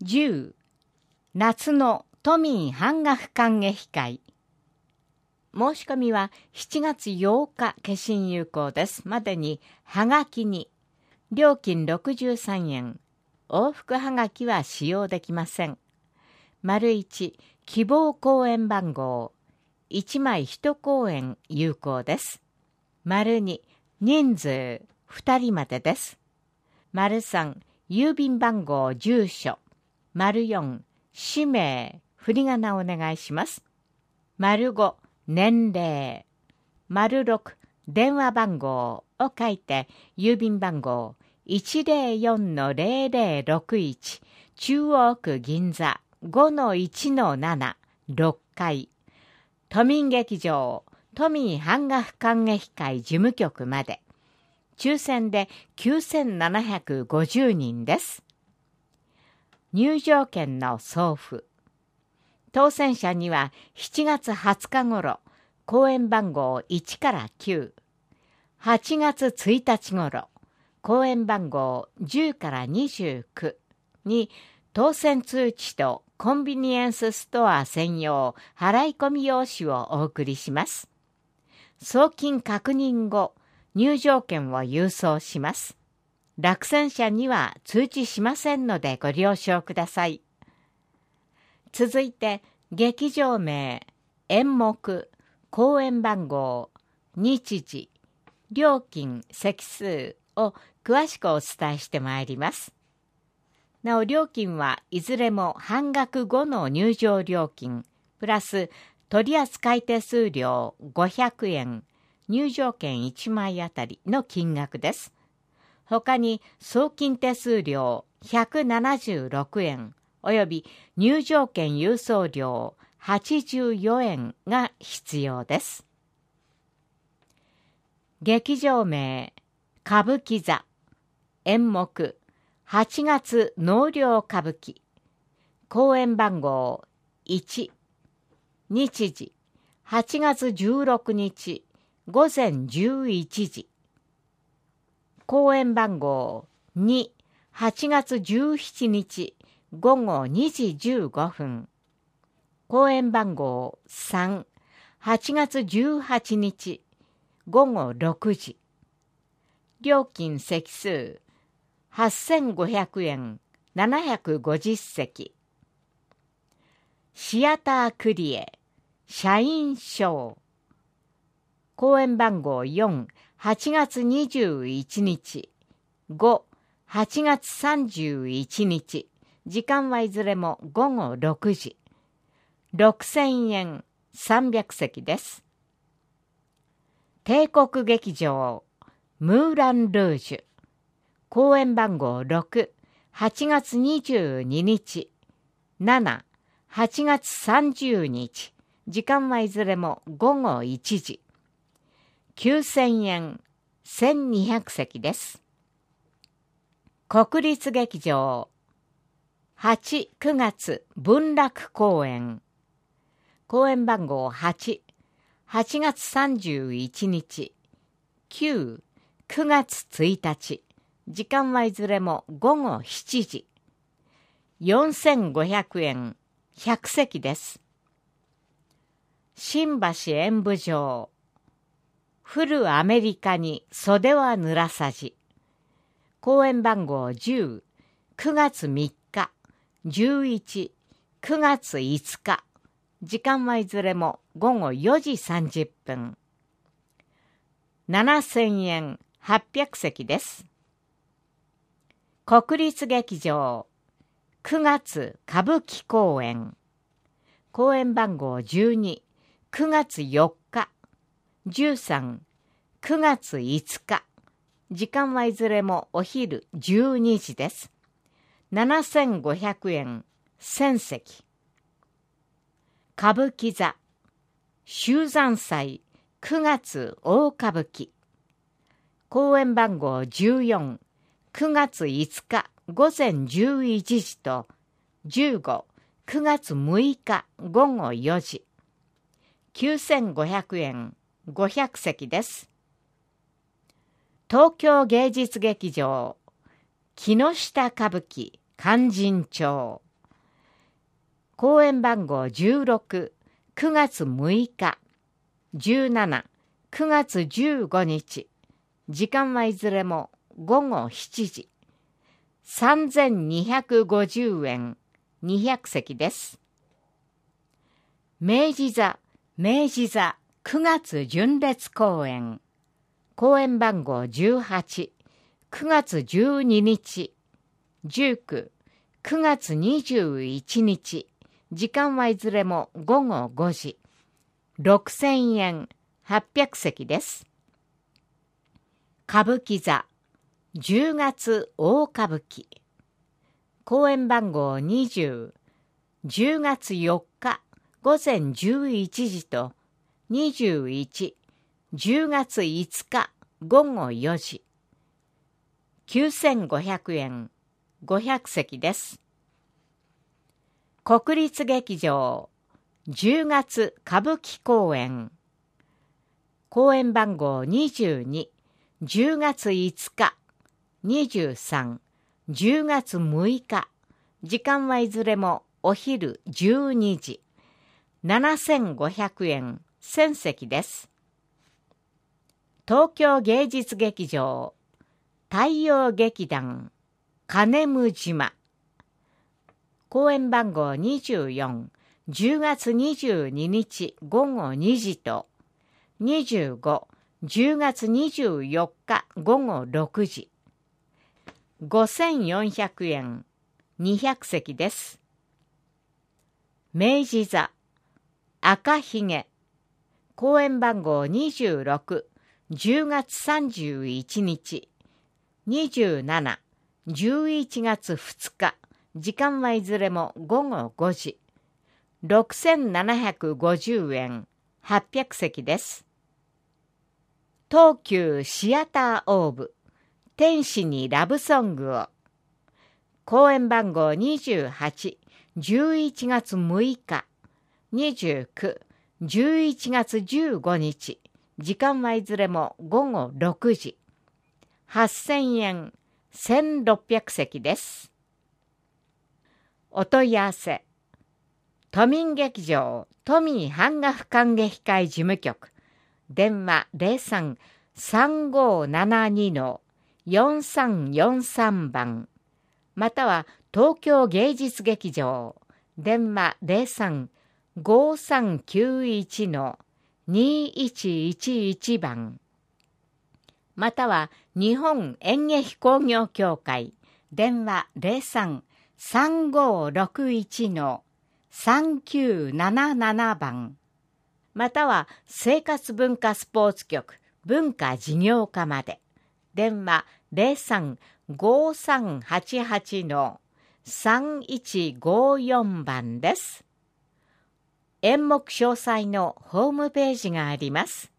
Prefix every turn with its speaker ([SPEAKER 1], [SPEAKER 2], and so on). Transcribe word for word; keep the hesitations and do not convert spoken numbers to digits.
[SPEAKER 1] じゅう夏の都民半額観劇会。申し込みはしちがつようか消印有効です。までにはがきに料金ろくじゅうさんえん、往復はがきは使用できません。丸いち希望公演番号いちまいいち公演有効です。丸に人数ふたりまでです。丸さん郵便番号住所。丸よん氏名振り仮名お願いします。丸ご年齢。丸ろく電話番号を書いて郵便番号 いちぜろよんのぜろぜろろくいち 中央区銀座 ごのいちのなな ろっかい都民劇場都民半額観劇会事務局まで。抽選できゅうせんななひゃくごじゅうにんです。入場券の送付。当選者にはしちがつはつか頃、公演番号いちからきゅう、はちがつついたち頃、公演番号じゅうからにじゅうきゅうに当選通知とコンビニエンスストア専用払い込み用紙をお送りします。送金確認後、入場券を郵送します。落選者には通知しませんのでご了承ください。続いて、劇場名、演目、公演番号、日時、料金、席数を詳しくお伝えしてまいります。なお、料金はいずれも半額後の入場料金、プラス取扱手数料ごひゃくえん、入場券いちまいあたりの金額です。他に送金手数料ひゃくななじゅうろくえんおよび入場券郵送料はちじゅうよえんが必要です。劇場名、歌舞伎座。演目、はちがつ納涼歌舞伎。公演番号いち。日時、はちがつじゅうろくにちごぜんじゅういちじ。公演番号に、はちがつじゅうしちにちごごにじじゅうごふん。公演番号さん、はちがつじゅうはちにちごごろくじ。料金席数はっせんごひゃくえん、ななひゃくごじゅっせき。シアタークリエ社員証。公演番号よん、はちがつにじゅういちにちご、はちがつさんじゅういちにち。時間はいずれもごごろくじ。ろくせんえん、さんびゃくせきです。帝国劇場ムーラン・ルージュ。公演番号ろく、はちがつにじゅうににちなな、はちがつさんじゅうにち。時間はいずれもごごいちじ。きゅうせんえん、せんにひゃくせきです。国立劇場はち、くがつ文楽公演。公演番号はち、はちがつさんじゅういちにちきゅう、くがつついたち。時間はいずれもごごしちじ。よんせんごひゃくえん、ひゃくせきです。新橋演舞場古アメリカに袖は濡らさじ。公演番号じゅう、くがつみっか、じゅういち、くがついつか。時間はいずれもごごよじさんじゅっぷん。ななせんえん、はっぴゃくせきです。国立劇場くがつ歌舞伎公演。公演番号じゅうに、くがつよっか、じゅうさん、くがついつか。時間はいずれもお昼じゅうにじです。ななせんごひゃくえん、せんせき。歌舞伎座秋山祭くがつ大歌舞伎。公演番号じゅうよん、くがついつかごぜんじゅういちじとじゅうご、くがつむいかごごよじ。きゅうせんごひゃくえん、ごひゃくせきです。東京芸術劇場木下歌舞伎勧進帳。 公演番号じゅうろく、くがつむいか、じゅうなな、くがつじゅうごにち、時間はいずれもごごしちじ、さんぜんにひゃくごじゅうえん、にひゃくせきです。明治座、明治座くがつ純烈公演、公演番号じゅうはち、くがつじゅうににち、じゅうく、くがつにじゅういちにち、時間はいずれもごごごじ、ろくせんえん、はっぴゃくせきです。歌舞伎座、じゅうがつ大歌舞伎、公演番号にじゅう、じゅうがつよっかごぜんじゅういちじとにじゅういち、じゅうがついつかごごよじ、きゅうせんごひゃくえん、ごひゃくせきです。国立劇場じゅうがつ歌舞伎公演、公演番号にじゅうに、じゅうがついつか、にじゅうさん、じゅうがつむいか、時間はいずれもお昼じゅうにじ、ななせんごひゃくえん、せんせきです。東京芸術劇場太陽劇団金武島、公演番号にじゅうよん、じゅうがつにじゅうににちごごにじとにじゅうご、じゅうがつにじゅうよっかごごろくじ、ごせんよんひゃくえん、にひゃくせきです。明治座赤ひげ、公演番号にじゅうろく、じゅうがつさんじゅういちにち、にじゅうなな、じゅういちがつふつか、時間はいずれもごごごじ、ろくせんななひゃくごじゅうえん、はっぴゃくせきです。東急シアターオーブ、天使にラブソングを、公演番号にじゅうはち、じゅういちがつむいか、にじゅうく、じゅういちがつじゅうごにち、時間はいずれもごごろくじ、はっせんえん、せんろっぴゃくせきです。お問い合わせ、都民劇場都民版画俯瞰劇会事務局、電話 ゼロさん さんごーななに よんさんよんさん 番、または東京芸術劇場、電話 ゼロさん ごーさんきゅういち にいちいちいち 番、または日本演劇工業協会、電話 ゼロさん さんごーろくいち さんきゅうなななな 番、または生活文化スポーツ局文化事業課まで、電話 ゼロさん ごーさんはちはち さんいちごよん 番です。演目詳細のホームページがあります。